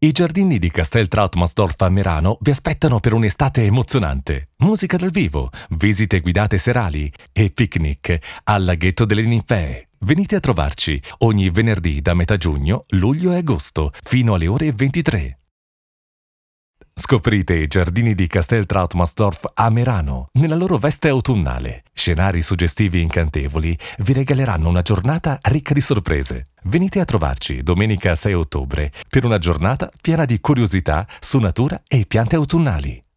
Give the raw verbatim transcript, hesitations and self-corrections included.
I giardini di Castel Trautmannsdorf a Merano vi aspettano per un'estate emozionante. Musica dal vivo, visite guidate serali e picnic al laghetto delle ninfee. Venite a trovarci ogni venerdì da metà giugno, luglio e agosto fino alle ore ventitré. Scoprite i giardini di Castel Trautmannsdorf a Merano nella loro veste autunnale. Scenari suggestivi e incantevoli vi regaleranno una giornata ricca di sorprese. Venite a trovarci domenica sei ottobre per una giornata piena di curiosità su natura e piante autunnali.